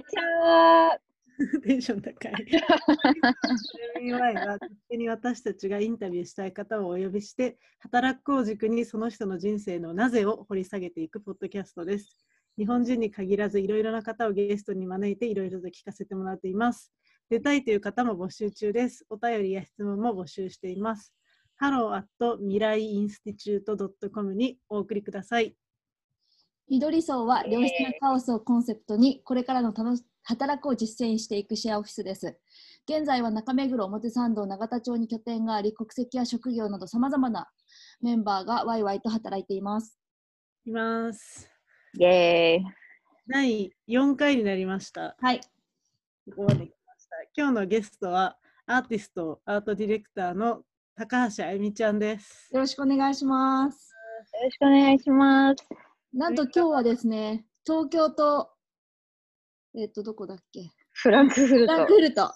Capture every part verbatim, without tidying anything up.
ちは。 テンション高い。プレミアムワイは勝手に私たちがインタビューしたい方をお呼びして、働くを軸にその人の人生のなぜを掘り下げていくポッドキャストです。日本人に限らずいろいろな方をゲストに招いていろいろと聞かせてもらっています。出たいという方も募集中です。お便りや質問も募集しています。ハローアットミライインスティチュートドットコムにお送りください。 緑層は良質なカオスをコンセプトにこれからの楽し働くを実践していくシェアオフィスです。現在は中目黒、表参道、永田町に拠点があり、国籍や職業などさまざまなメンバーがワイワイと働いています。 います。 イェーイ。 だいよんかいになりました。 はい。 ここまで来ました。今日のゲストはアーティスト、アートディレクターの高橋あゆみちゃんです。 よろしくお願いします。 よろしくお願いします。 なんと今日はですね、東京と、えっと、どこだっけ？ フランクフルト。 フランクフルト。はい。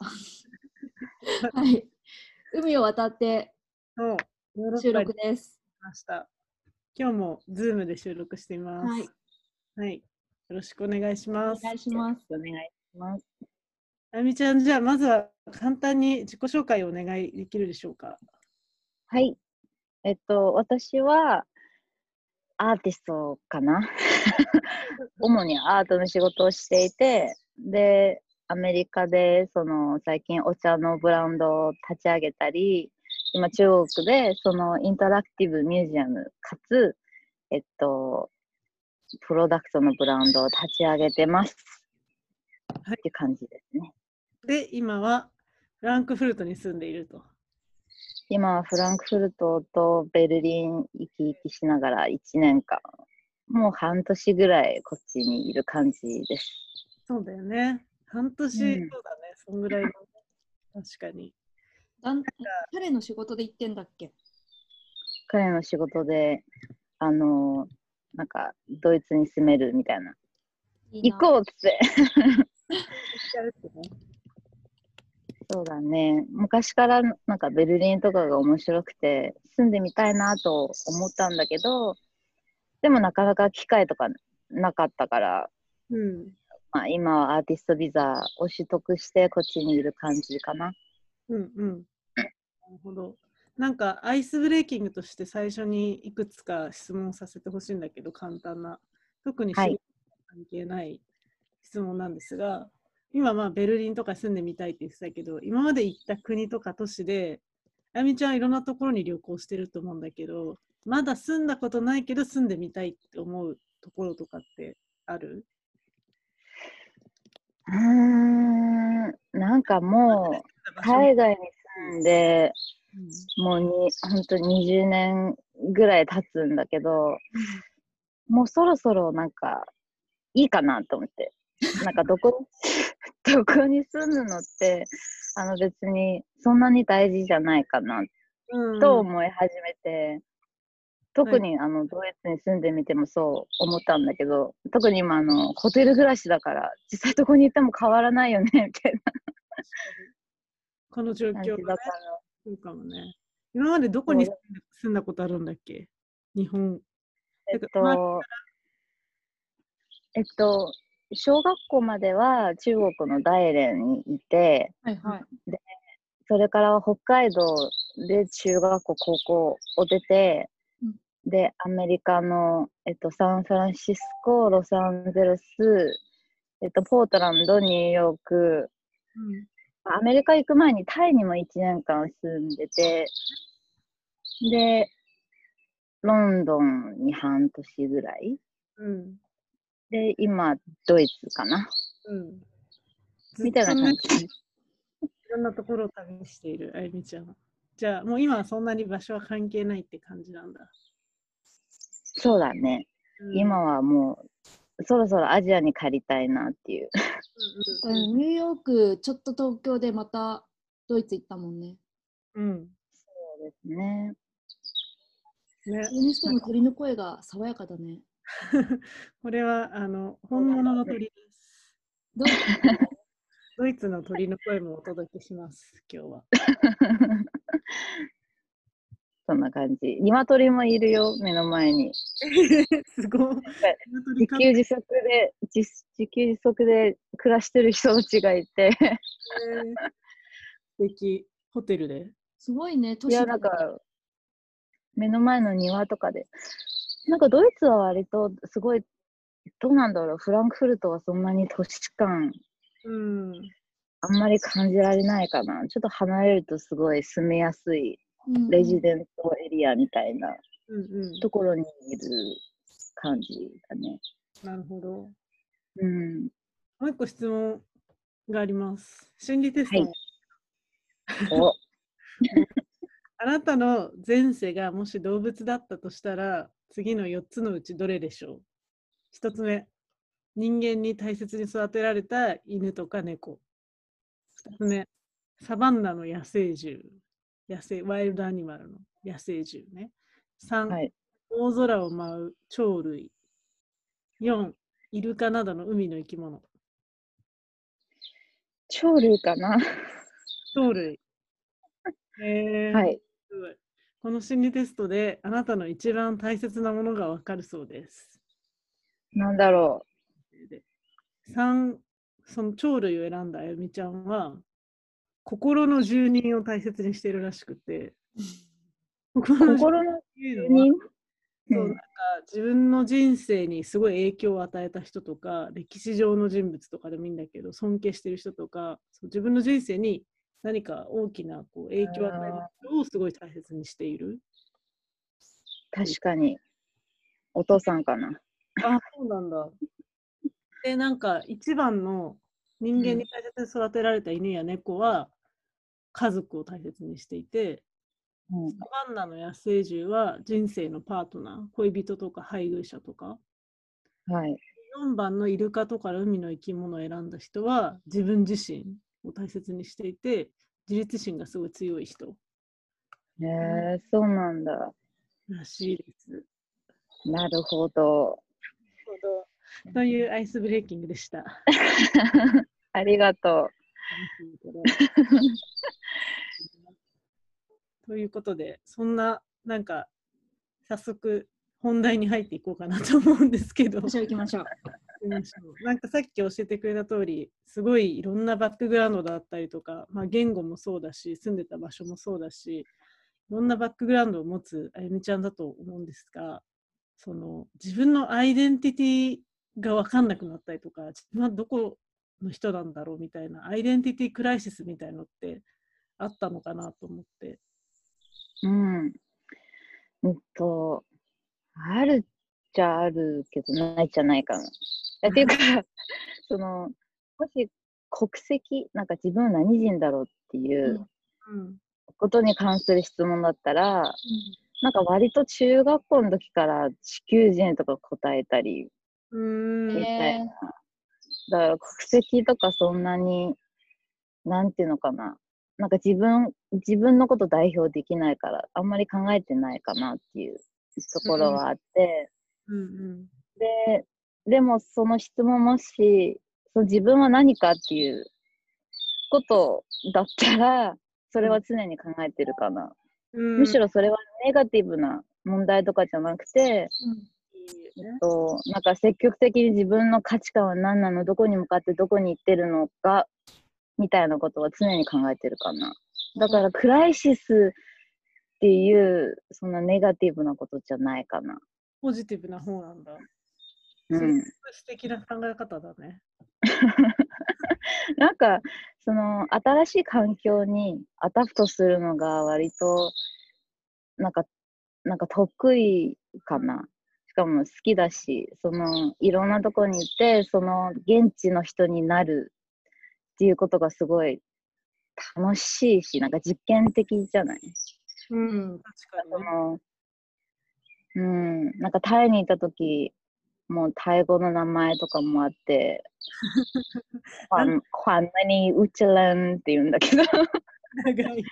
海を渡ってそうヨーロッパに収録です。 来ました。今日もズームで収録しています。 はい。 はい。よろしくお願いします。 お願いします。 お願いします。 あゆみちゃん、じゃあまずは簡単に自己紹介をお願いできるでしょうか。 はい。えっと、私はアーティストかな。主にアートの仕事をしていて、で、アメリカでその最近お茶のブランドを立ち上げたり、今中国でそのインタラクティブミュージアムかつ、えっと、プロダクトのブランドを立ち上げてます。 はい。 っていう感じですね。 で、今はフランクフルトに住んでいると。 今はフランクフルトとベルリン行き来しながらいちねんかん、もう半年ぐらいこっちにいる感じです。 そうだよね。半年、 うん、 そうだね。そんぐらいの。確かに。 だん彼の仕事で行ってんだっけ？ 彼の仕事で、あの、なんかドイツに住めるみたいな。 いいな。 行こうっつって。 やるってね。 そうだね。昔からなんかベルリンとかが面白くて住んでみたいなと思ったんだけど、でもなかなか機会とかなかったから、 うん。 まあ、今はアーティストビザを取得してこっちにいる感じかな。 うんうん。なるほど。なんかアイスブレーキングとして最初にいくつか質問させてほしいんだけど、簡単な。特に仕事と関係ない質問なんですが、今まあベルリンとか住んでみたいって言ってたけど、今まで行った国とか都市で、あゆみちゃんいろんなところに旅行してると思うんだけど、まだ住んだことないけど住んでみたいって思うところとかってある？ うーん、なんかもう海外に住んでもうに本当ににじゅうねんぐらい経つんだけど、もうそろそろなんかいいかなと思って、なんかどこどこに住むのってあの別にそんなに大事じゃないかなと思い始めて、特にあのドイツに住んでみてもそう思ったんだけど、特に今あのホテル暮らしだから実際どこに行っても変わらないよねみたいなこの状況、ね、 だからそうかもね。今までどこに住んだことあるんだっけ？日本。 えっとえっと小学校までは中国の大連にいて、 はいはい、 でそれから北海道で中学校高校を出て、うん、でアメリカの、えっと、サンフランシスコ、ロサンゼルス、えっと、ポートランド、ニューヨーク、うん、アメリカ行く前にタイにもいちねんかん住んでて、でロンドンに半年ぐらい、うん、で今ドイツかな、うん、みたいな感じ。 いろんなところを旅しているあゆみちゃん。じゃあもう今はそんなに場所は関係ないって感じなんだ。 そうだね、うん、今はもうそろそろアジアに帰りたいなっていう、 うんうん、ニューヨークちょっと東京でまたドイツ行ったもんね。 うん、そうですね。 ね、それにしても鳥の声が爽やかだね。 これはあの本物の鳥です。ドイツドイツの鳥の声もお届けします、今日は。 そんな感じ。鶏もいるよ、目の前に。 すごい。 自給自足で自、自給自足で暮らしてる人たちがいて。 えー、素敵。ホテルで。 すごいね、都いや、 市で。 なんか、目の前の庭とかで。なんかドイツは割とすごい、どうなんだろう、フランクフルトはそんなに都市感、 うん。 あんまり感じられないかな。ちょっと離れるとすごい住みやすいレジデントエリアみたいなところにいる感じだね。 なるほど。 うん。 もう一個質問があります。心理テストの。 はい、おあなたの前世がもし動物だったとしたら、次のよっつのうちどれでしょう？ひとつめ、人間に大切に育てられた犬とか猫。ふたつめ、サバンナの野生獣。野生、ワイルドアニマルの野生獣ね。さん、はい、大空を舞う鳥類。よん、イルカなどの海の生き物。 鳥類かな。 鳥類。えー、 はい。 すごい。この心理テストであなたの一番大切なものがわかるそうです。 なんだろう。さん、その鳥類を選んだあゆみちゃんは、心の住人を大切にしているらしくて、 心の住人、 そう、なんか自分の人生にすごい影響を与えた人とか、歴史上の人物とかでもいいんだけど、尊敬してる人とか、そう自分の人生に何か大きなこう影響を与える人をすごい大切にしている。 確かに。お父さんかな。 あ、そうなんだ。で、なんか一番の人間に大切に育てられた犬や猫は家族を大切にしていて、うん、サバンナの野生獣は人生のパートナー、恋人とか配偶者とか。 はい。 よんばんのイルカとか海の生き物を選んだ人は自分自身を大切にしていて、自立心がすごい強い人。 へえー、そうなんだ。 らしいです。 なるほど。 というアイスブレーキングでした。 ありがとう。 ということで、そんな、なんか、早速、本題に入っていこうかなと思うんですけど。 行きましょう。 なんかさっき教えてくれた通り、すごいいろんなバックグラウンドだったりとか、まあ、言語もそうだし、住んでた場所もそうだし、いろんなバックグラウンドを持つあゆみちゃんだと思うんですが、その自分のアイデンティティが分かんなくなったりとか、自分はどこの人なんだろうみたいな、アイデンティティクライシスみたいのってあったのかなと思って。 うん。えっと、あるっちゃあるけど、ないじゃないかな。っていうか、その、もし国籍、なんか自分は何人だろうっていうことに関する質問だったら、うん、なんか割と中学校の時から地球人とか答えたり、みたいな。だから国籍とかそんなに、なんていうのかな。なんか自分、自分のこと代表できないから、あんまり考えてないかなっていうところはあって、うんうん、で、でもその質問もし、その自分は何かっていうことだったら、それは常に考えてるかな。うん、むしろそれはネガティブな問題とかじゃなくて、うんえっと、なんか積極的に自分の価値観は何なの、どこに向かってどこに行ってるのか、みたいなことは常に考えてるかな。だからクライシスっていうそんなネガティブなことじゃないかな。 ポジティブな方なんだ。うん。素敵な考え方だね。 なんかその新しい環境にアダプトするのが割となんかなんか得意かな。しかも好きだし、そのいろんなとこに行ってその現地の人になるっていうことがすごい楽しいし、なんか実験的じゃない？ うん、確かに、ね。 うん、なんかタイにいた時もうタイ語の名前とかもあってクワン、クワンマニウチランって言うんだけど長い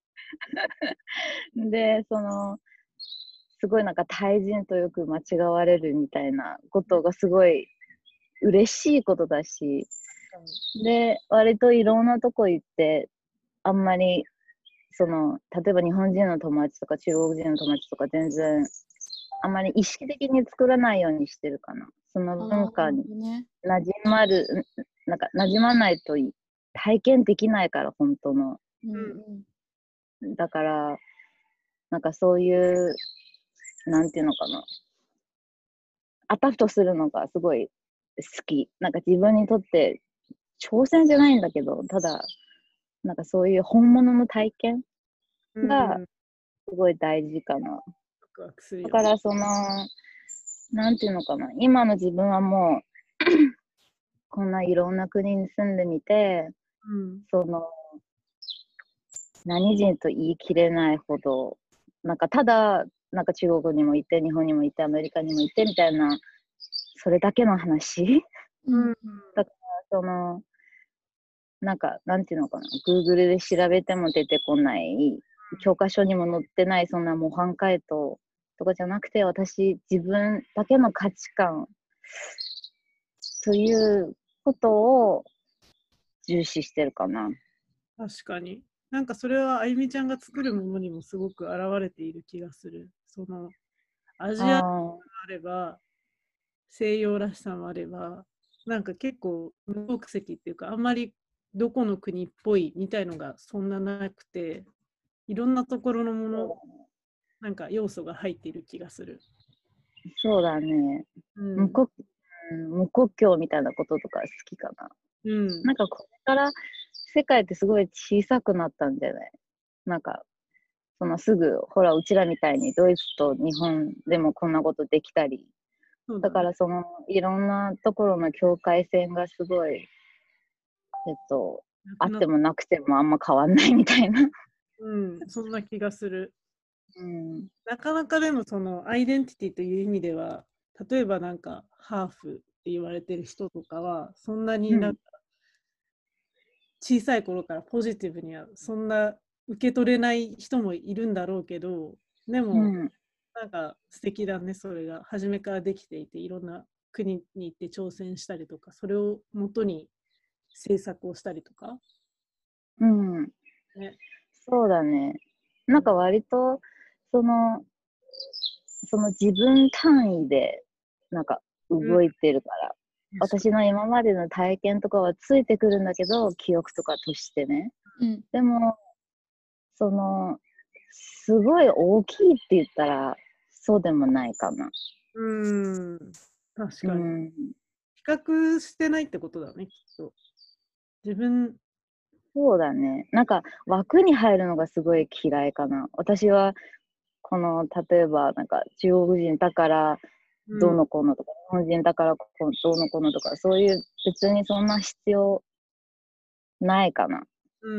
で、そのすごいなんかタイ人とよく間違われるみたいなことがすごい嬉しいことだし、で、割といろんなとこ行って、あんまりその例えば日本人の友達とか中国人の友達とか全然あんまり意識的に作らないようにしてるかな。その文化に馴染まる、なんか馴染まないと体験できないから、本当の。うん、だから、なんかそういう、なんていうのかな。アタフトするのがすごい好き。なんか自分にとって挑戦じゃないんだけど、ただ、なんかそういう本物の体験がすごい大事かな。だからその、なんていうのかな、今の自分はもうこんないろんな国に住んでみて、うん、その何人と言い切れないほど、なんかただなんか中国にもいて日本にもいてアメリカにもいてみたいな、それだけの話、うん、だからそのなんかなんていうのかな、Google で調べても出てこない、教科書にも載ってないそんな模範解答とかじゃなくて、私自分だけの価値観ということを重視してるかな。 確かに。なんかそれはあゆみちゃんが作るものにもすごく現れている気がする。そのアジアもあれば西洋らしさもあれば、なんか結構無国籍っていうかあんまりどこの国っぽいみたいのがそんななくて、いろんなところのもの、なんか要素が入っている気がする。 そうだね。うん、無国、無国境みたいなこととか好きかな。うん、なんかこれから世界ってすごい小さくなったんじゃない？なんかそのすぐほらうちらみたいにドイツと日本でもこんなことできたり、だね、だからそのいろんなところの境界線がすごい、えっとあってもなくてもあんま変わんないみたいな。 うん、そんな気がする。うん、なかなかでもそのアイデンティティという意味では、例えばなんかハーフって言われてる人とかはそんなになんか小さい頃からポジティブにはそんな受け取れない人もいるんだろうけど、でも、うん、なんか素敵だね、それが初めからできていて、いろんな国に行って挑戦したりとか、それを元に制作をしたりとか。 うん、ね、そうだね。なんか割とそのその自分単位でなんか動いてるから、うん、私の今までの体験とかはついてくるんだけど、記憶とかとしてね、うん、でもそのすごい大きいって言ったらそうでもないかな。 うん、確かに、うん、比較してないってことだね、きっと。自分そうだね。なんか枠に入るのがすごい嫌いかな。私はこの例えばなんか中国人だからどうのこうのとか、うん、日本人だからどうのこうのとか、そういう別にそんな必要ないかな。 うん、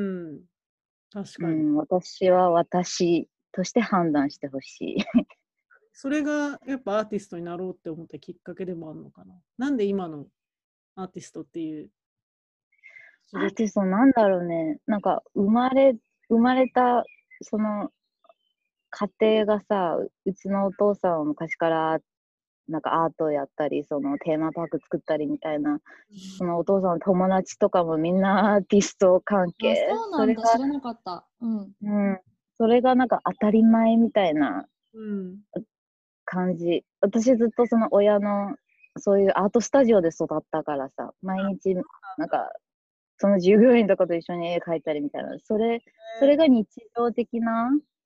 確かに、 うん、私は私として判断してほしい。 それがやっぱアーティストになろうって思ったきっかけでもあるのかな。なんで今のアーティストっていう。 アーティストなんだろうね。なんか生まれ、生まれたその家庭がさ、うちのお父さんは昔からなんかアートやったり、そのテーマパーク作ったりみたいな、そのお父さんの友達とかもみんなアーティスト関係。 あ、そうなんだ、知らなかった。うん。 うん。それがなんか当たり前みたいな感じ。うん、私ずっとその親のそういうアートスタジオで育ったからさ、毎日なんかその従業員とかと一緒に絵描いたりみたいな、それ、それが日常的な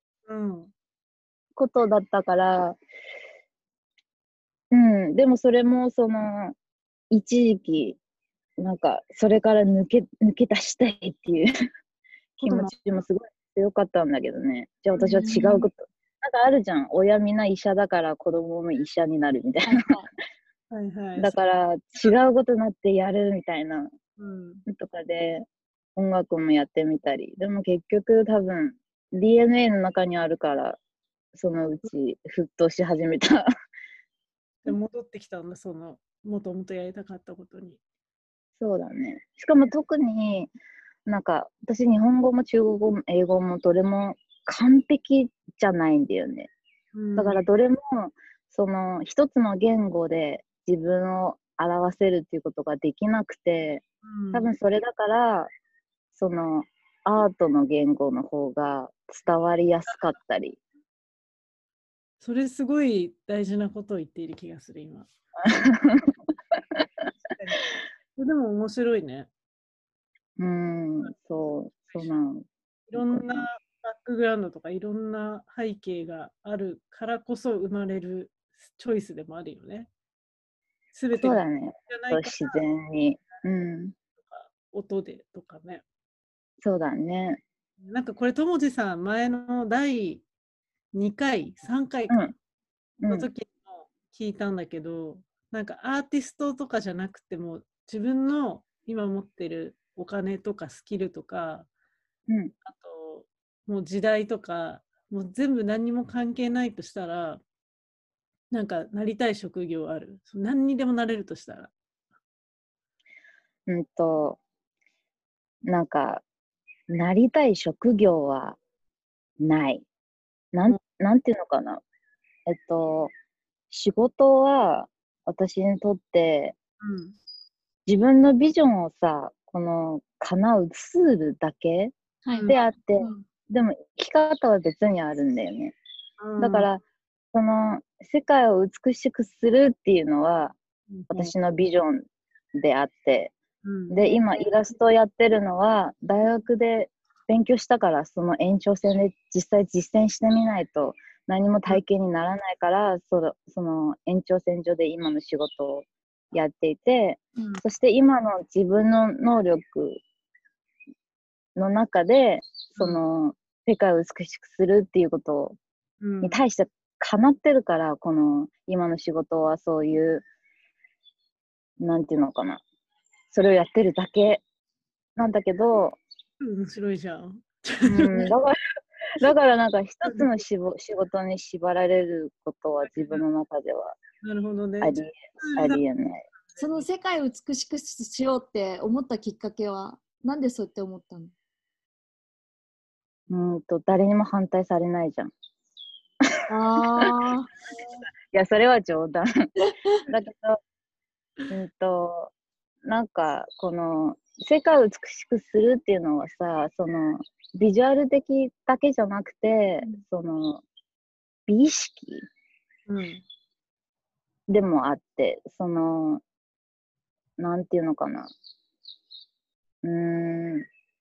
ことだったから、うん、でもそれもその一時期なんかそれから抜け抜け出したいっていう気持ちもすごい強かったんだけどね。じゃあ私は違うこと、なんかあるじゃん、親みんな医者だから子供も医者になるみたいな。はいはい、だから違うことになってやるみたいな、うん、とかで音楽もやってみたり、でも結局多分 ディーエヌエー の中にあるからそのうち沸騰し始めた。 で戻ってきたんだ、そのもともとやりたかったことに。 そうだね。しかも特になんか私日本語も中国語も英語もどれも完璧じゃないんだよね。うん、だからどれもその一つの言語で自分を表せるっていうことができなくて、多分それだからそのアートの言語の方が伝わりやすかったり。 それすごい大事なことを言っている気がする、今。でも面白いね。 うん、そう、そうなんいろんなバックグラウンドとかいろんな背景があるからこそ生まれるチョイスでもあるよね。すべてがそうだね。 じゃないかそう自然に。うん。 とか音でとかね。 そうだね。 なんかこれ、ともじさん、前のだいにかい、さんかいかうん。うん。 の時も聞いたんだけど、なんかアーティストとかじゃなくても、自分の今持ってるお金とかスキルとか、 うん。 あと、もう時代とか、もう全部何にも関係ないとしたら、なんかなりたい職業ある。何にでもなれるとしたら。 うんと、なんか、なりたい職業はない。なん、なんていうのかな。えっと、仕事は私にとってうん。 自分のビジョンをさ、この叶うツールだけはいであって、 うんでも生き方は別にあるんだよね。 うん、 だから、その世界を美しくするっていうのはうん、 私のビジョンであって、 うん、 で、今イラストをやってるのは大学で勉強したからその延長線で実際実践してみないと何も体験にならないから、その、その延長線上で今の仕事をやっていて、 うんそして今の自分の能力の中で、その世界を美しくするっていうことに対して叶ってるから、この今の仕事はそういう、なんていうのかな、それをやってるだけなんだけど、 面白いじゃん。 うん、だから、だからなんか一つの仕事に縛られることは自分の中ではなるほどね。 あり、ありえない。 その世界を美しくしようって思ったきっかけは、なんでそうやって思ったの？ うんと、誰にも反対されないじゃん。いああ。 や、それは冗談。だけど、うんと、なんか、この、世界を美しくするっていうのはさ、その、ビジュアル的だけじゃなくて、 うんその、美意識うん。 でもあって、その、なんていうのかな。うーん、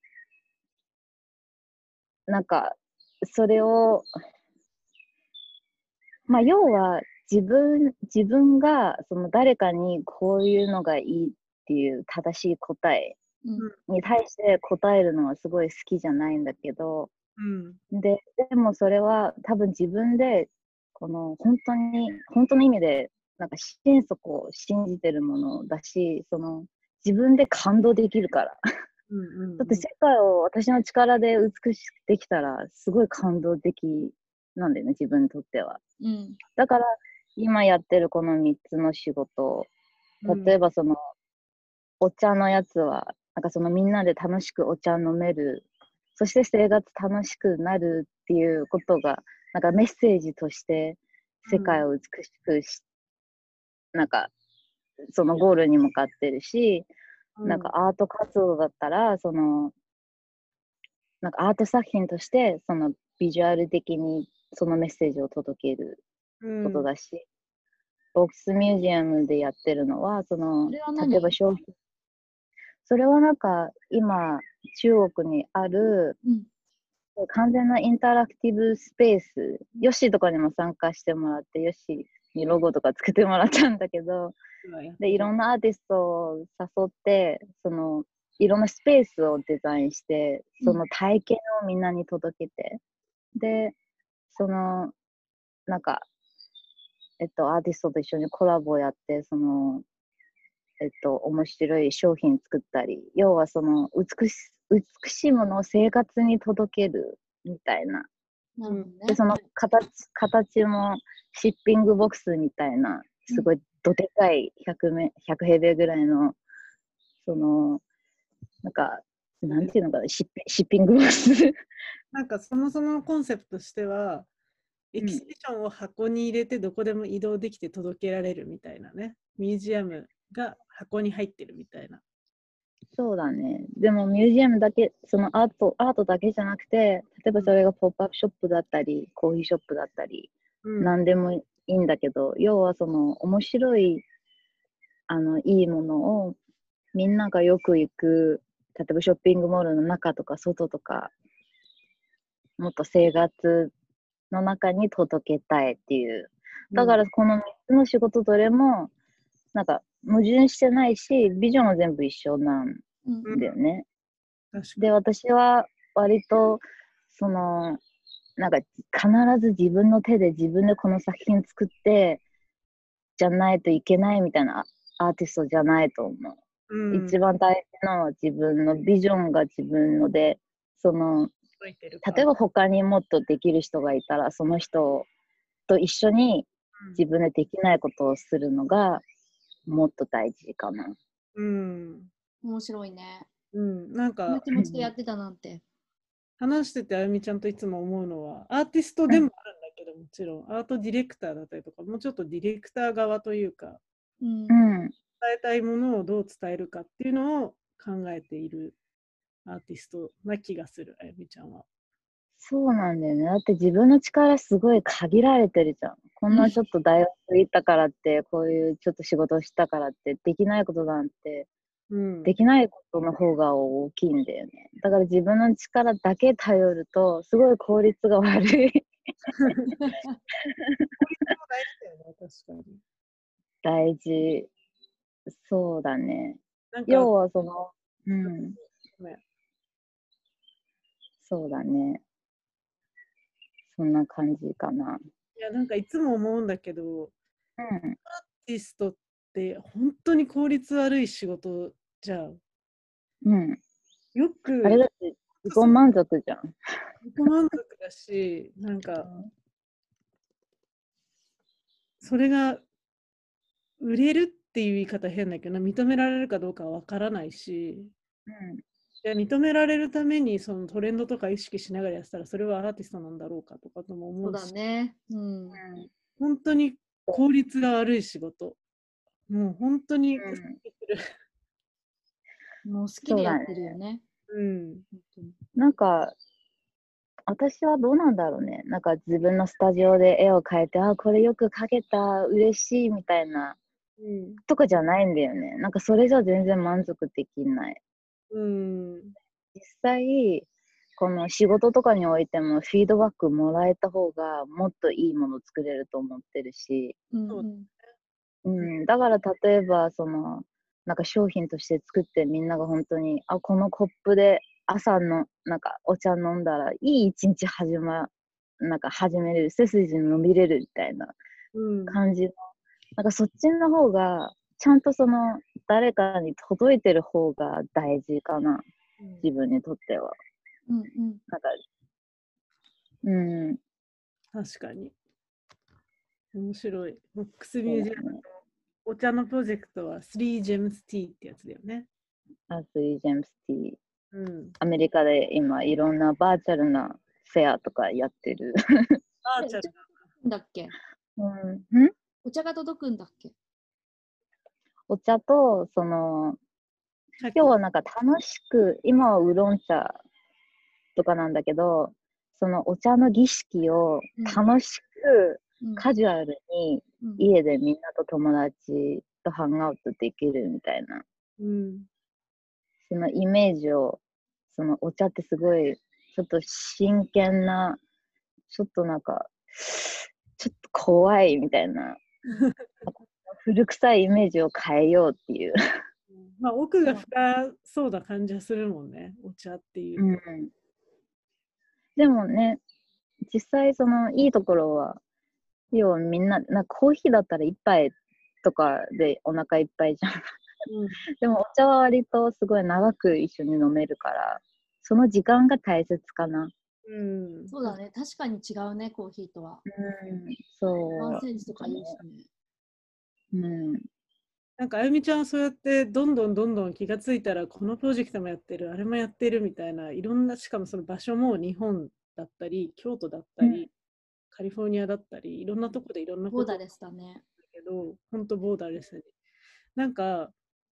なんか、それを、まあ、要は、自分、自分が、その誰かにこういうのがいいっていう正しい答えうんに対して答えるのはすごい好きじゃないんだけど、 うん。 で、でもそれは多分自分で、この本当に、本当の意味で、なんか心底を信じてるものだし、その自分で感動できるから。 うんうんうん、 だって世界を私の力で美しくできたら、すごい感動的なんだよね、自分にとっては。 うん。 だから、今やってるこのみっつの仕事、例えばその、お茶のやつは、なんかそのみんなで楽しくお茶飲める、そして生活楽しくなるっていうことが、なんかメッセージとして世界を美しくし、なんかそのゴールに向かってるし、 うん、 なんかアート活動だったら、その、なんかアート作品として、そのビジュアル的にそのメッセージを届けることだし、ボックスミュージアムでやってるのは、その、 それは何？ 例えば商品、それはなんか今、中国にある、 うん完全なインタラクティブスペース、ヨッシーとかにも参加してもらって、ヨッシーにロゴとか作ってもらったんだけど、で、いろんなアーティストを誘って、その、いろんなスペースをデザインして、その体験をみんなに届けて、で、その、なんか、えっと、アーティストと一緒にコラボをやって、その、えっと、面白い商品作ったり、要はその美し美しいものを生活に届けるみたいな。 なるほどね。 で、その形形もシッピングボックスみたいな、すごいどでかいひゃくめひゃく平米ぐらいの、その、なんか、なんていうのかな、シッピシッピングボックス。 なんかそもそものコンセプトとしては、エキシビションを箱に入れてどこでも移動できて届けられるみたいなね。ミュージアムが箱に入ってるみたいな。 そうだね。でもミュージアムだけ、そのアート、アートだけじゃなくて、例えばそれがポップアップショップだったり、コーヒーショップだったり、 うん、 何でもいいんだけど、要はその面白い、あの、いいものをみんながよく行く、例えばショッピングモールの中とか外とか、もっと生活の中に届けたいっていう。だからこのみっつの仕事どれも、なんか矛盾してないし、ビジョンは全部一緒なんうんだよね。 確かに。 で、私は割と、その、なんか必ず自分の手で自分でこの作品作って、じゃないといけないみたいなアーティストじゃないと思う。 うん、 一番大事なのは自分のビジョンが自分ので、その、 解いてるか例えば他にもっとできる人がいたら、その人と一緒に自分でできないことをするのがもっと大事かな。 うん、 面白いね。 うん、なんこのか気持ちでやってたなんて。 話しててあゆみちゃんといつも思うのは、アーティストでもあるんだけど、もちろんアートディレクターだったりとか、もうちょっとディレクター側というか、 うんうん、 伝えたいものをどう伝えるかっていうのを考えているアーティストな気がする、あゆみちゃんは。 そうなんだよね。だって自分の力すごい限られてるじゃん。こんなちょっと大学行ったからって、こういうちょっと仕事をしたからってできないことなんて、 うん、 できないことの方が大きいんだよね。だから自分の力だけ頼ると、すごい効率が悪い。 効率も大事だよね、確かに。 大事。そうだね。 なんか、 要はその、うん、 ごめんそうだね。そんな感じかな。 いや、なんかいつも思うんだけど、 うん、 アーティストって本当に効率悪い仕事じゃん。 うん。 よあれだく、 って自己満足じゃん。 自己満足だし、なんか、それが売れるっていう言い方変だけど、認められるかどうかはわからないし、 うんいや認められるためにそのトレンドとか意識しながらやってたら、それはアーティストなんだろうかとかともそう思うし、 だね。うん。 本当に効率が悪い仕事。もう本当に、 うんもう好きでやってるよね。 うん。 本当になんか、私はどうなんだろうね。なんか自分のスタジオで絵を描いて、あ、これよく描けた、嬉しいみたいな、 うん。 とかじゃないんだよね。なんかそれじゃ全然満足できない。 うん。 実際、この仕事とかにおいてもフィードバックもらえた方がもっといいものを作れると思ってるし、 うんそううん、だから例えばそのなんか商品として作ってみんなが本当にあこのコップで朝のなんかお茶飲んだらいい一日始まなんか始めれる背筋伸びれるみたいなうん。 感じのなんかそっちの方がちゃんとその誰かに届いてる方が大事かな自分にとってはうんうんなんかうん確かに。面白い。ボックスミュージアムそうだねお茶のプロジェクトはスリージェムスティーってやつだよね。 アスリージェムスティうん。 アメリカで今いろんなバーチャルなフェアとかやってるバーチャルだっけうんんお茶が届くんだっけお茶と、その、 な。 要はなんか楽しく、今はウーロン茶とかなんだけど、そのお茶の儀式を楽しく、 うんカジュアルにうん家でみんなと友達とハングアウトできるみたいな、 うん。 そのイメージを、そのお茶ってすごい、ちょっと真剣な、ちょっとなんか、ちょっと怖いみたいな、古臭いイメージを変えようっていう。 まあ、奥が深そうな感じはするもんね、お茶っていうと。 うん、でもね、実際そのいいところは、要はみんな、なんかコーヒーだったら一杯とかでお腹いっぱいじゃん。 うん、 でもお茶は割とすごい長く一緒に飲めるから、その時間が大切かな。 うん、 そうだね。確かに違うね、コーヒーとは。 うん、そう。 何センチとか言うしね。 うん、 なんかあゆみちゃんはそうやってどんどんどんどん気がついたらこのプロジェクトもやってるあれもやってるみたいないろんなしかもその場所も日本だったり京都だったり、 うんカリフォルニアだったりいろんなとこでいろんなことだボーダレスだね。 けど本当ボーダーレスになんか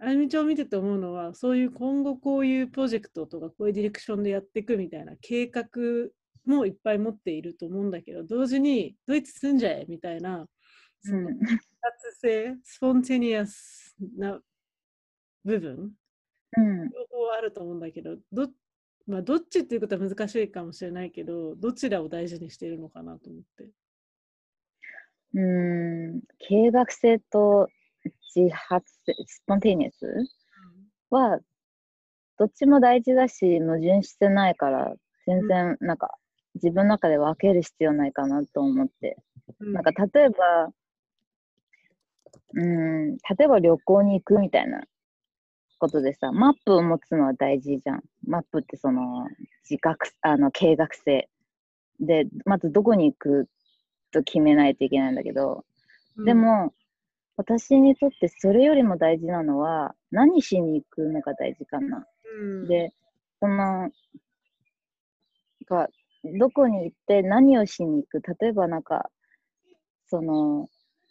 あゆみちゃんを見てて思うのは、そういう今後こういうプロジェクトとかこういうディレクションでやっていくみたいな計画もいっぱい持っていると思うんだけど、同時にドイツ住んじゃえみたいな、そのうん、 自発性、スポンテニアスな部分、 うん、 両方あると思うんだけど、ど、まあ、どっちっていうことは難しいかもしれないけど、どちらを大事にしているのかなと思って。 うん、計画性と自発性、スポンテニアスはどっちも大事だし、矛盾してないから、全然なんか自分の中で分ける必要ないかなと思って。 うん、 なんか例えば、うん、例えば旅行に行くみたいなことでさ、マップを持つのは大事じゃん。マップってその自覚、あの計画性で、まずどこに行くと決めないといけないんだけど、 うん、 でも私にとってそれよりも大事なのは何しに行くのが大事かな。 うん、 で、そのがどこに行って何をしに行く、例えばなんかその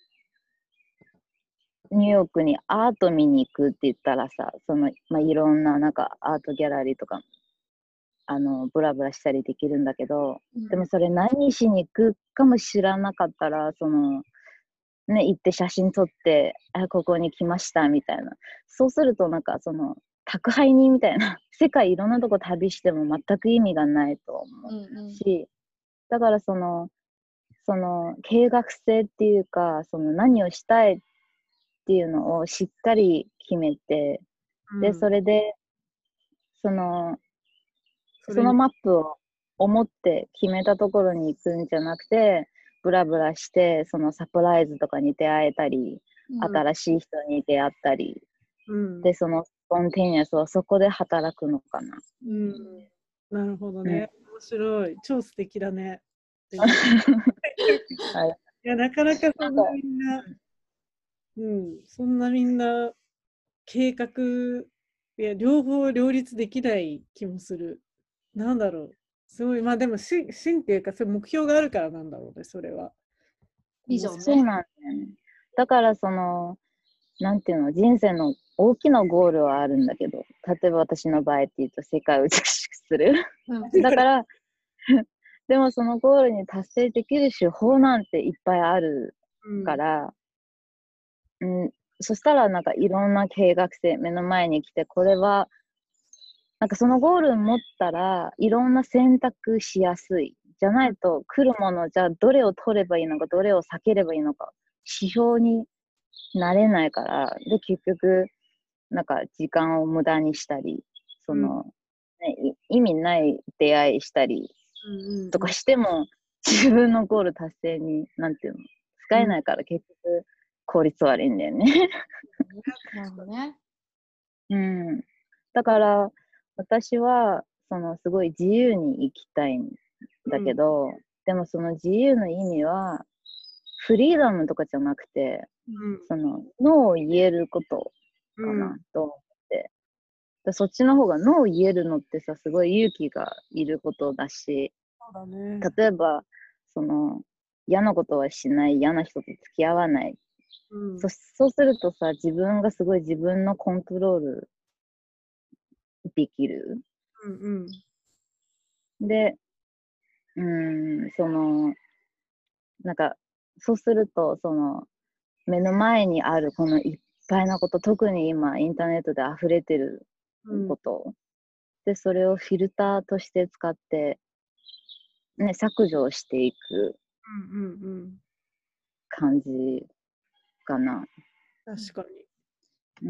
ニューヨークにアート見に行くって言ったらさ、その、まあ、いろんななんかアートギャラリーとかあのブラブラしたりできるんだけど、でもそれ何しに行くかも知らなかったら、そのね、行って写真撮って、あ、ここに来ましたみたいな。そうするとなんかその宅配人みたいな、世界いろんなとこ旅しても全く意味がないと思うんうんうし、だからその、その計画性っていうか、その何をしたいっていうのをしっかり決めて、で、 うん、 それで、その、 それに、 そのマップを思って決めたところに行くんじゃなくて、ブラブラして、そのサプライズとかに出会えたり、 うん新しい人に出会ったり、 うん、 で、そのスポンテニアスはそこで働くのかな。 うん、なるほどうん。 ね。面白い。超素敵だね。いはい。 や、なかなかそんななんか、 みんな、うん、そんなみんな計画、いや、両方両立できない気もする。なんだろう。すごい、まあでも、し芯っていうか、そういう目標があるからなんだろうね、それは。 ビジョンね。 そうなんだよね。だからその、なんていうの、人生の大きなゴールはあるんだけど、例えば私の場合っていうと世界を美しくする。 うんだから、でもそのゴールに達成できる手法なんていっぱいあるうん、 から、うん、そしたらなんかいろんな計画性目の前に来て、これは、なんかそのゴール持ったらいろんな選択しやすい。じゃないと来るもの、じゃあどれを取ればいいのか、どれを避ければいいのか、指標になれないから、で、結局、なんか時間を無駄にしたり、そうん、 の、ね、意味ない出会いしたりうん、 とかうん、 しても、自分のゴール達成に、なんていうの、使えうん。 ないから結局、効率悪いんだよね。 なるほどね。 うん。だから、私は、その、すごい自由に生きたいんだけど、でもその自由の意味は、フリーダムとかじゃなくて、 うん、 その、ノーを言えることかうん、 なと思って。でそっちの方がノーを言えるのってさ、すごい勇気がいることだし、 そうだね。 例えば、その、嫌なことはしない、嫌な人と付き合わない。 うん、 そそうするとさ、自分がすごい自分のコントロールできる。 うん、 で、うーん、その、なんか、そうすると、その、目の前にあるこのいっぱいなこと、特に今、インターネットで溢れてるうん、うん、 こと、で、それをフィルターとして使って、ね、削除していくうん、うん。 感じかな。 確かに。 うん。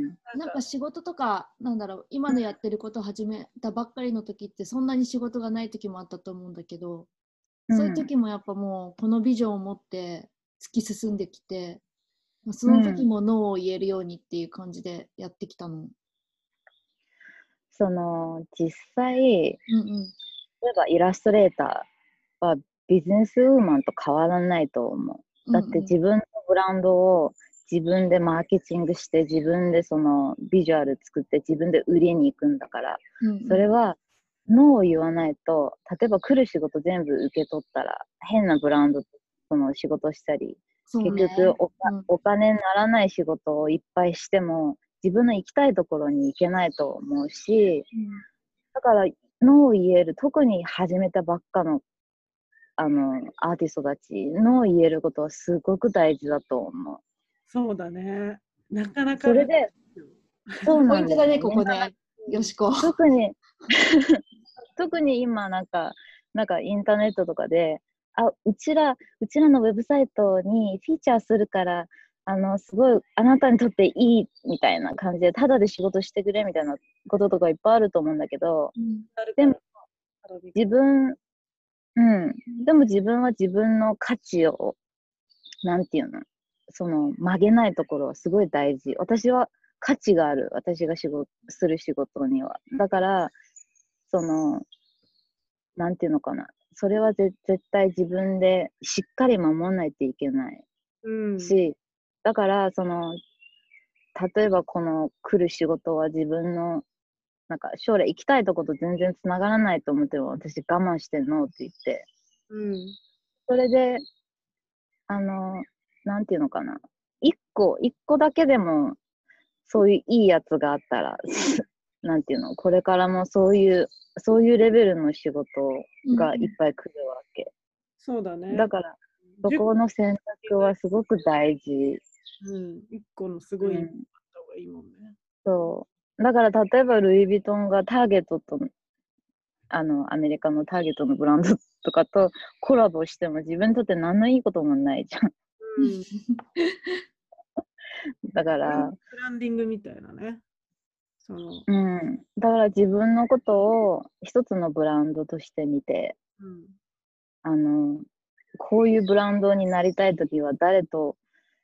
なんか仕事とか、なんだろう、今のやってることを始めたばっかりの時って、そんなに仕事がない時もあったと思うんだけど、そういう時もやっぱもう、このビジョンを持って突き進んできて、その時うん。 もノーを言えるようにっていう感じでやってきたの。 その、実際、 うんうん。 例えばイラストレーターはビジネスウーマンと変わらないと思う。だってうんうん。 自分のブランドを自分でマーケティングして自分でそのビジュアル作って自分で売りに行くんだから、 うんうん、 それはノーを言わないと、例えば来る仕事全部受け取ったら変なブランドその仕事したり、結そうね。 局おかうん。 お金にならない仕事をいっぱいしても自分の行きたいところに行けないと思うし、うん、だからノーを言える、特に始めたばっかのあのアーティストたちの言えることはすごく大事だと思う。 そうだね。なかなか。 それで、そうなんだよね、 ポイントだね、ここね。よしこ。 特に、特に今なんか、なんかインターネットとかで、あ、うちら、うちらのウェブサイトにフィーチャーするから、あの、すごい、あなたにとっていいみたいな感じで、ただで仕事してくれみたいなこととかいっぱいあると思うんだけど、うん、でも、自分、うん。でも自分は自分の価値を、なんていうの、その曲げないところはすごい大事。私は価値がある。私が仕事する仕事には。だから、その、なんていうのかな。それはぜ絶対自分でしっかり守らないといけない。うん、し、だから、その、例えばこの来る仕事は自分のなんか将来行きたいとこと全然つながらないと思っても私我慢してんのって言って、うん、それであのなんていうのかな、一個一個だけでもそういういいやつがあったらなんていうの、これからもそういうそういうレベルの仕事がいっぱい来るわけ、うん、 そうだね。 だからそこの選択はすごく大事。 うん、一個のすごいいいのがあった方がいいもんね。 そうだから例えばルイ・ヴィトンがターゲットとあのアメリカのターゲットのブランドとかとコラボしても自分にとって何のいいこともないじゃん。うん、だからブランディングみたいなね。 そのうん、だから自分のことを一つのブランドとして見て、うん、あのこういうブランドになりたいときは誰と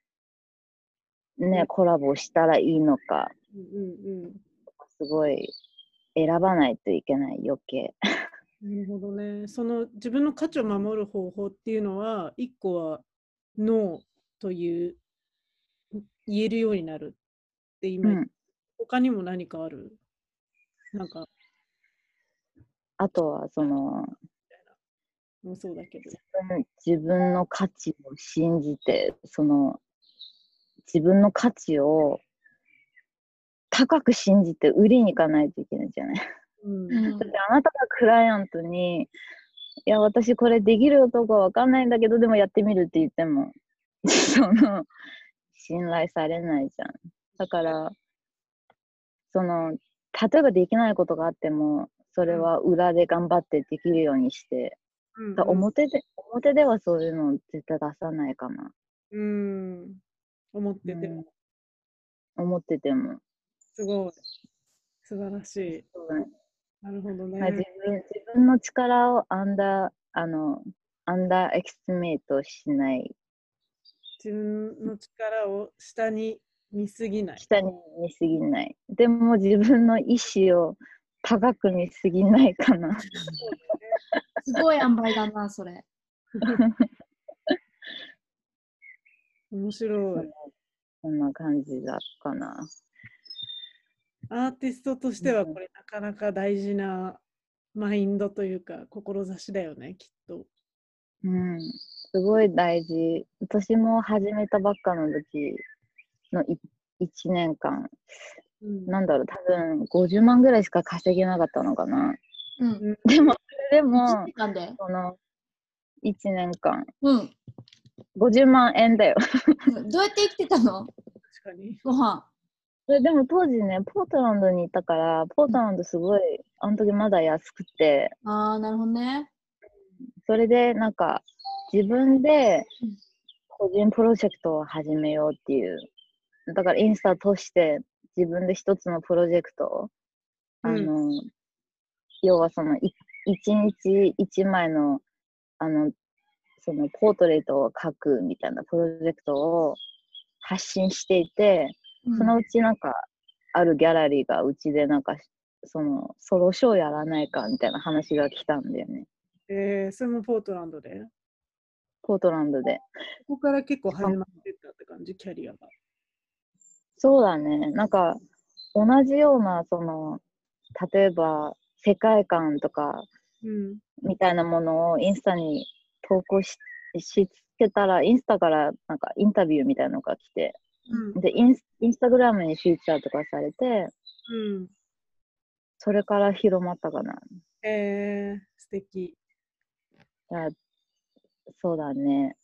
ね、コラボしたらいいのか、うんうんうん、すごい選ばないといけない余計。 なるほどね。その自分の価値を守る方法っていうのは、一個はノーという言えるようになるって今、うん、他にも何かある？なんかあとはそのもそうだけど、 自分、自分の価値を信じて、その自分の価値を高く信じて売りに行かないといけないじゃない。うん、だってあなたがクライアントに、いや、私これできるとかわかんないんだけど、でもやってみるって言っても、その、信頼されないじゃん。だから、その、例えばできないことがあっても、それは裏で頑張ってできるようにして、うん、だ表で、表ではそういうの絶対出さないかな。 うん。思ってても。 うん、思ってても。 すごい。素晴らしい。 そうね、 なるほどね。 まあ、自分、自分の力をアンダー、あの、アンダーエキスティメイトしない。 自分の力を下に見すぎない。 下に見すぎない。でも自分の意志を高く見すぎないかな。 すごい塩梅だな、それ。 面白い。 そんな感じだかな。 アーティストとしてはこれなかなか大事なマインドというか志だよね、きっと。 うん、すごい大事。私も始めたばっかの時のいちねんかん、うん、なんだろう、多分ごじゅうまんぐらいしか稼げなかったのかな。うん、でも、でも、 いちねんかんでそのいちねんかん、 うん、 ごじゅうまんえんだよ。 どうやって生きてたの？確かに。 ご飯。 でも当時ね、ポートランドにいたから、ポートランドすごい、あの時まだ安くて。 ああ、なるほどね。 それで、なんか、自分で個人プロジェクトを始めようっていう。だからインスタ通して自分で一つのプロジェクトを、うん、あの、要はそのい一日一枚の、あの、そのポートレートを描くみたいなプロジェクトを発信していて、うん、そのうちなんか、あるギャラリーがうちでなんか、そのソロショーやらないかみたいな話が来たんだよね。 えー、それもポートランドで？ ポートランドで。 ここから結構始まってたって感じ、キャリアが。 そうだね。なんか、同じような、その、例えば、世界観とか、うん、みたいなものをインスタに投稿し、しつけたら、インスタからなんかインタビューみたいなのが来て、 うん、 でインス、インスタグラムにフィーチャーとかされて、 うん。 それから広まったかな。 えー、素敵。 だそうだね。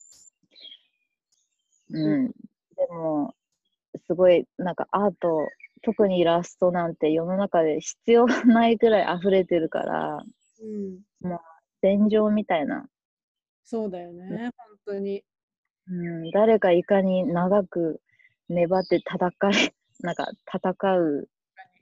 うん。でも、すごい、なんかアート、特にイラストなんて世の中で必要ないくらい溢れてるから、 うん、 もう、戦場みたいな。 そうだよね、本当に。 うん、誰かいかに長く粘って戦い、なんか戦う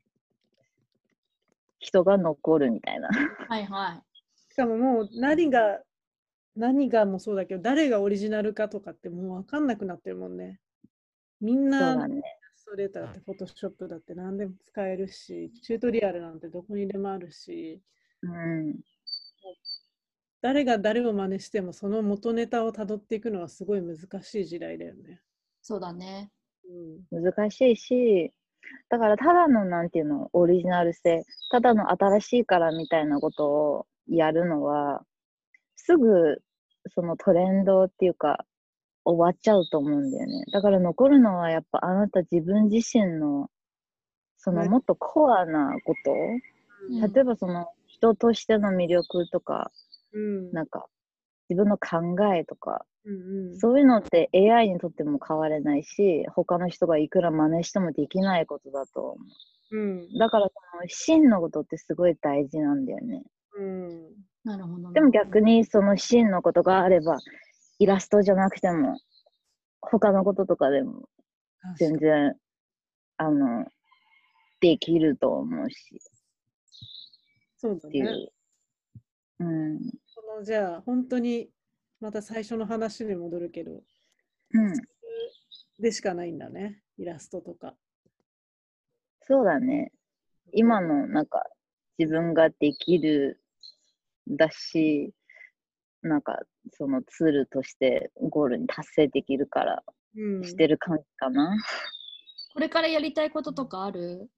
人が残るみたいな。 はいはい。 しかももう何が、何がもそうだけど、誰がオリジナルかとかってもう分かんなくなってるもんね。みんな、 そうだね。 ストレーターだって、フォトショップだって何でも使えるし、チュートリアルなんてどこにでもあるし、 うん、 誰が誰を真似してもその元ネタをたどっていくのはすごい難しい時代だよね。 そうだね。 うん、 難しいし、だからただのなんていうの、オリジナル性、ただの新しいからみたいなことをやるのは、すぐそのトレンドっていうか、終わっちゃうと思うんだよね。だから残るのはやっぱあなた自分自身の、そのはい、 もっとコアなこうんと、例えばその人としての魅力とか、 うん、 なんか自分の考えとか、 うんうん、 そういうのって エーアイ にとっても変われないし、他の人がいくら真似してもできないことだと思うん、 う。だからその真のことってすごい大事なんだよね。 うん。 なるほどね。 でも逆にその真のことがあれば、イラストじゃなくても、他のこととかでも全確か然、あの、できると思うし、 そうだね。 っていう。うん。 そのじゃあ本当にまた最初の話に戻るけど、 うん。 でしかないんだね、イラストとか。 そうだね。今のなんか自分ができるだし、なんかそのツールとしてゴールに達成できるからうん、 してる感じかな。 これからやりたいこととかある？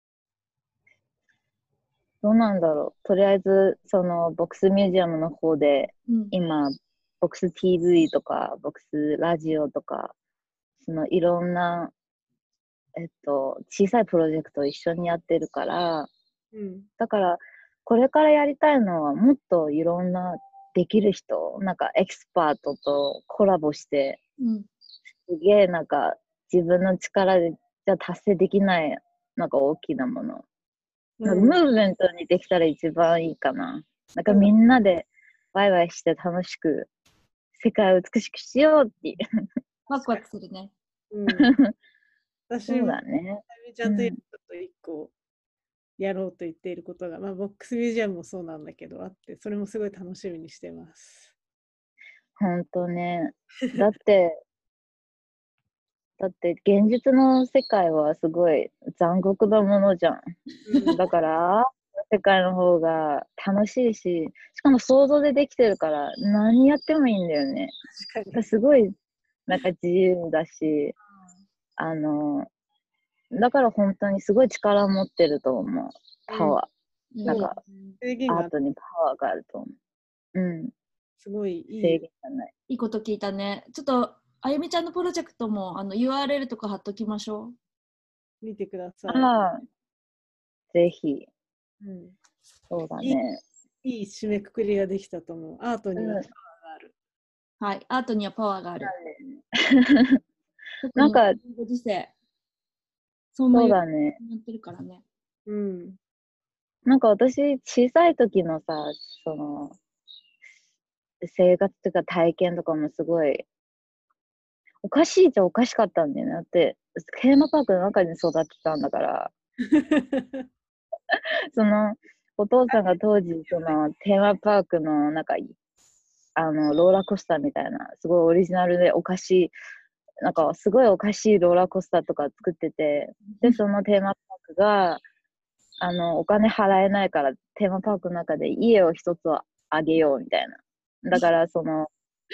どうなんだろう。とりあえずそのボックスミュージアムの方でうん。 今ボックス ティーブイ とかボックスラジオとかそのいろんなえっと小さいプロジェクトを一緒にやってるから、 うん、 だからこれからやりたいのはもっといろんなできる人、なんかエキスパートとコラボしてうん。 すげえなんか自分の力でじゃ達成できないなんか大きなもの、なんかうん、 ムーブメントにできたら一番いいかな。なんかそうだみんなでワイワイして楽しく世界を美しくしようっていう。 ワクワクするね。 うん、 そう私も、 だね。 ちゃんとちょっと一個やろうと言っていることが、まあ、ボックスミュージアムもそうなんだけど、あって、それもすごい楽しみにしてます。 ほんとね。だってだって現実の世界はすごい残酷なものじゃん。 うん、 だから世界の方が楽しいし、しかも想像でできてるから何やってもいいんだよね。 確かに。 すごいなんか自由だし、あの、だから本当にすごい力を持ってると思う。パワー。 うん。 なんか制限がアートにパワーがあると思う。うん。 すごいい制い。 限がない。 いいこと聞いたね。ちょっと、あゆみちゃんのプロジェクトもあの ユーアールエル とか貼っときましょ見てください。 ああ、ぜひ。 うん、 そうだいいね。 いい締めくくりができたと思う。アートにはうんパワーがある。 う。はい。アートにはパワーがある。特になんか、 ご時世、そんなそう言だね。 ってるからね。 うん。 なんか私、小さい時のさ、その、生活とか体験とかもすごい、おかしいっちゃおかしかったんだよね。だって、テーマパークの中に育ってたんだから、その、お父さんが当時、その、テーマパークの中、あの、ローラーコースターみたいな、すごいオリジナルでおかしい、なんか、すごいおかしいローラーコースターとか作ってて、で、そのテーマパークが、あの、お金払えないから、テーマパークの中で家を一つあげようみたいな。だから、その、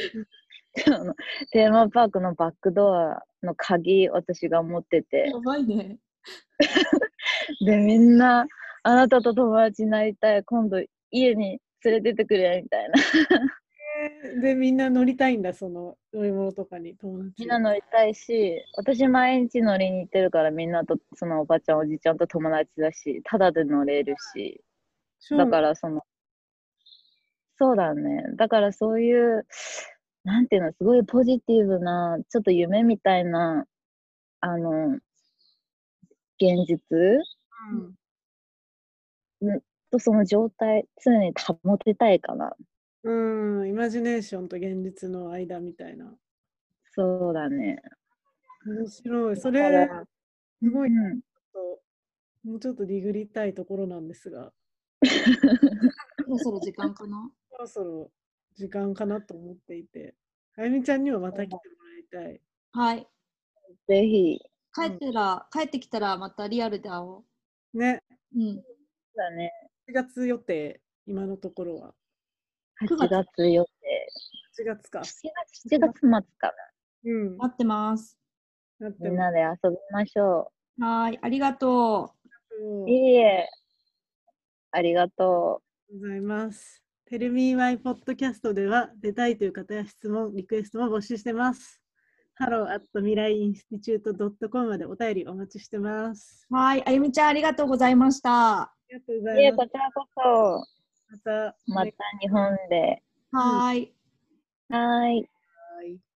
テーマパークのバックドアの鍵、私が持ってて、 やばいね。 で、みんな、あなたと友達になりたい、今度家に連れてってくれ、みたいな。 で、みんな乗りたいんだ、その乗り物とかに、友達。 みんな乗りたいし、私毎日乗りに行ってるからみんなと、そのおばちゃん、おじちゃんと友達だし、ただで乗れるし、だからその、そうだね。だからそういう、なんていうの、すごいポジティブな、ちょっと夢みたいな、あの、現実、うん、とその状態、常に保てたいかな。 うん、イマジネーションと現実の間みたいな。 そうだね。 面白い。それ、すごい、 うん、 もうちょっとディグりたいところなんですが。 そろそろ時間かな。 そろそろ時間かなと思っていて。あゆみちゃんにはまた来てもらいたい。 はい。 ぜひ。 帰ってら、帰ってきたらまたリアルで会おう。ね。 うん。 だね。 しちがつ予定、今のところは。 はちがつ予定。 しちがつか。 しちがつ、しちがつ末かな。 うん。 待ってます。 みんなで遊びましょう。はい、ありがとう。いいえ。ありがとう。ありがとうございます。テレミーワイポッドキャストでは出たいという方や質問、リクエストも募集してます。ハローアットミライインスティチュートドットコムまでお便りお待ちしてます。 はい、あゆみちゃんありがとうございました。 ありがとうござう。いえ、 います。 こちらこそ。 また、 また日本で。 はい。 はい。 はい。